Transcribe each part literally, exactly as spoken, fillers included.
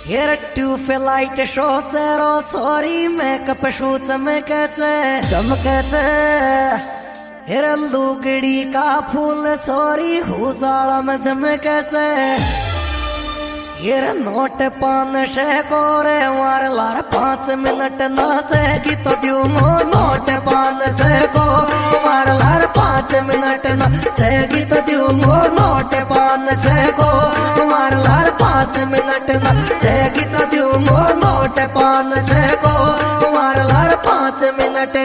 हेर tube light शो चेरो छोरी मेकअप शू चमके चमके हेर लुगड़ी का फूल छोरी हुजाला में चमके हेर नोट पान से कोरे वार लार पांच मिनट नाचेगी तो द्यू मो नोट पान से को वार लार पांच मिनट नाचेगी तो द्यू मो नोट पान से को वार लार पांच मिनट नाचेगी तो द्यू मो नोट पान से को वार लार पांच मिनट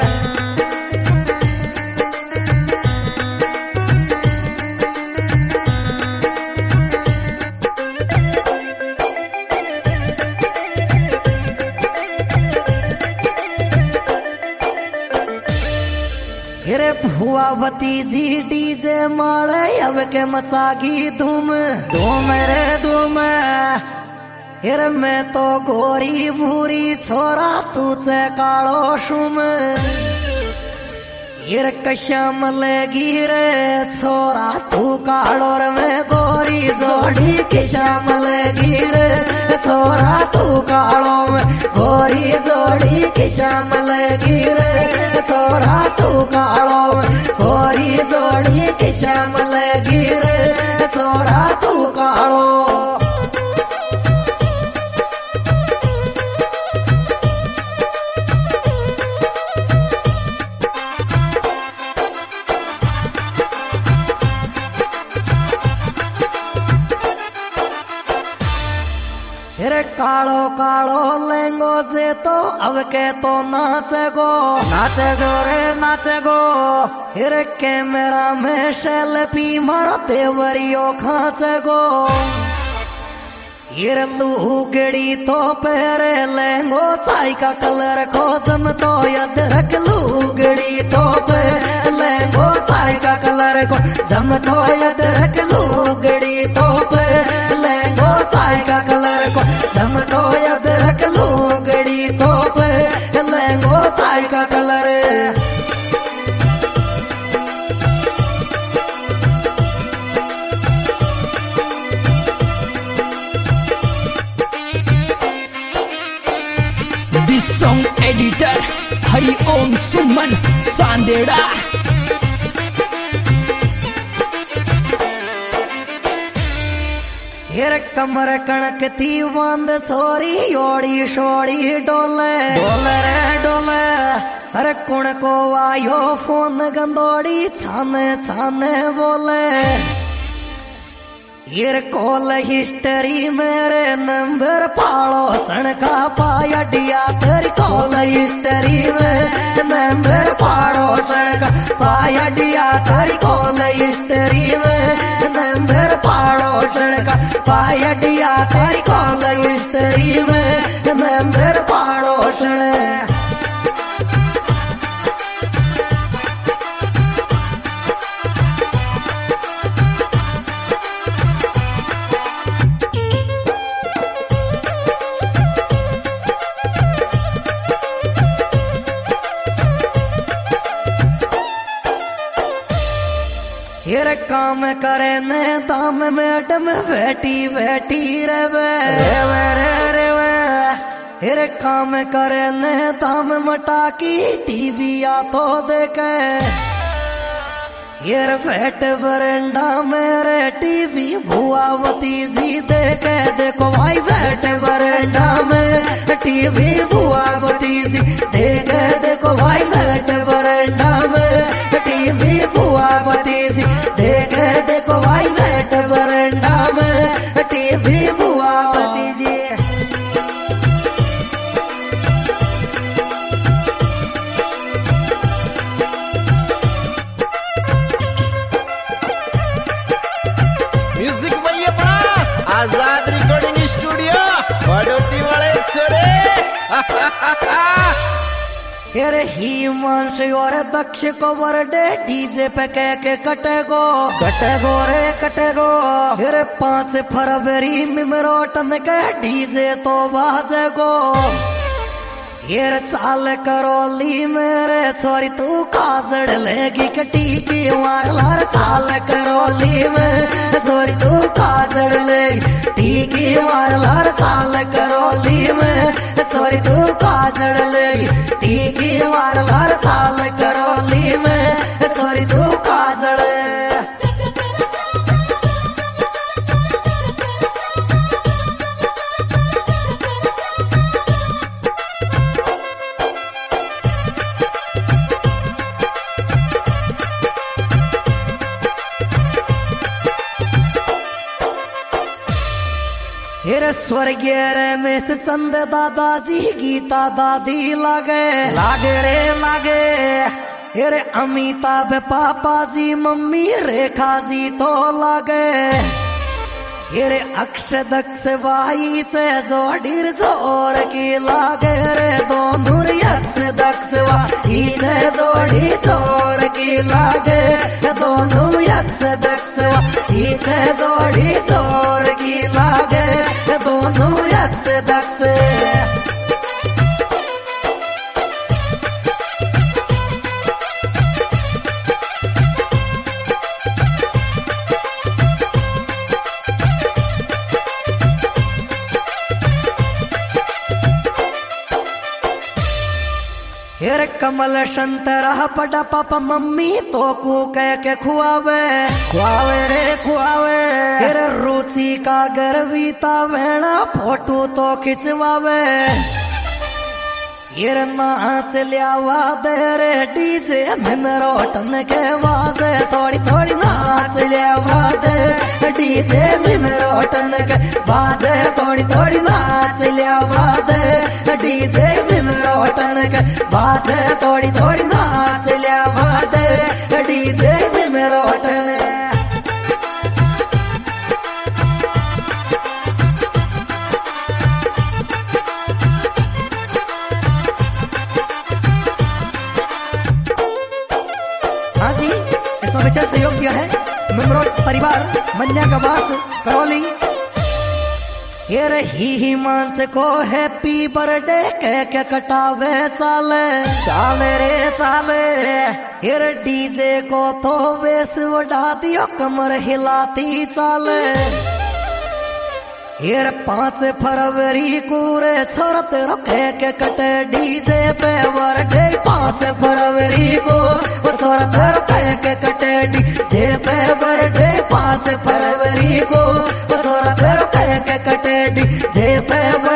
हेरे भुआ भतीजी डीजे मारे अब के मचागी धूम धूम रे धूम हेरे मैं तो गोरी भूरी छोरा तू चे कालो शुम हेरे कश्याम लेगी रे छोरा तू कालो रे मैं गोरी जोड़ी कश्याम लेगी रे छोरा तू कालो में गोरी जोड़ी कश्याम लेगी रे छोरा तू कालो गोरी जोड़ी कश्याम लेगी रे छोरा तू कालो हेरे कालो कालो लेंगो से तो अब के तो नाचे गो नाचे गो रे नाचे गो हेरे कैमरा में सेल्फी मारो देवरियो खाचे गो हेरे लुगड़ी तो पहरे लेंगो चाय का कलर को जम तो याद रख लुगड़ी तो पहरे लेंगो चाय का कलर को जम तो याद रख लुगड़ी तो पहरे लेंगो चाय का कलर को जम तो याद रख लुगड़ी तो पहरे लेंगो चाय का colour song editor Hari Om Suman सांदेड़ा हेर कमर कणक थी वंद छोरी योड़ी शोड़ी डोले डोले रे डोले हर कुण को आयो फोन गंदोड़ी छाने छाने बोले हेर कॉल हिस्ट्री मेरे नंबर पालो सन का पाया डिया तेरी कॉल हिस्ट्री में नंबर पालो सन का पाया डिया तेरी कॉल हिस्ट्री में नंबर पालो सन का पाया डिया तेरी कॉल हिस्ट्री में नंबर पालो सन हेर काम करे ने दाम मैडम बैठी बैठी रेवे रेवे रे रेवे हेर काम करे ने दाम मटाकी टीवी आ तो देखे हेर बैठ बरंडा मेरे टीवी भुआवती जी देखे देखो भाई बैठ बरंडा में टीवी भुआवती जी देखे देखो भाई बैठ बरंडा में टीवी भुआवती जी देखे देखो भाई बैठ बरंडा में टीवी भुआवती जी म्यूजिक भैया बड़ा आजाद रिकॉर्डिंग स्टूडियो बड़ोती वाले छोरे हेर हिमांश और दक्ष को बरडे डीजे पे कह के कटेगो कटेगो रे कटेगो हेर पांच फरवरी मिमरोटन के डीजे तो बाजेगो हेर चाल करोली मेरे छोरी तू काजड़ लेगी कटी की मार लार चाल करोली में छोरी तू काजड़ लेगी टीकी मार लार चाल करोली में छोरी तू काजड़ लेगी टीकी मार लार चाल करोली में छोरी तू काजड़। हेरे स्वर्गीय रमेश चंद दादाजी गीता दादी लागे लागे रे लागे। हेरे अमिताभ पापा जी मम्मी रेखा जी तो लागे। हेरे अक्षय दक्ष भाई से जोड़ीर जोर की लागे रे दोनों अक्षय दक्ष भाई से जोड़ी जोर की लागे दोनों अक्षय दक्ष भाई से जोड़ी जोर की लागे दोनों अक्षय दक्ष। हेर कमल संतरा बड़ा पापा मम्मी तो को कह के खुआवे खुआवे रे खुआवे। हेर रुचि का गर्वीता वेणा फोटो तो खिंचवावे। हेर नाच लियावा दे रे डीजे मिमरोटन के वाजे थोड़ी थोड़ी नाच लियावा दे डीजे मिमरोटन के वाजे थोड़ी थोड़ी नाच लियावा दे डीजे मिमरोटन के वाजे थोड़ी थोड़ी नाच लियावा दे डीजे मिमरोटन। हाँ जी, इसमें विशेष सहयोग दिया है मिमरोट परिवार मन्या का वास करौली। हेर ही ही मानस को हैप्पी बर्थडे कह के कटावे साले साले रे साले। हेर डीजे को तो वेस उड़ा दियो कमर हिलाती चाले। हेर पांच फरवरी को रे छोरत रखे के कटे डीजे पे बर्थडे पांच फरवरी को छोरत रखे के कटे डीजे पे बर्थडे पांच फरवरी को छोरत रखे के कटे डीजे पे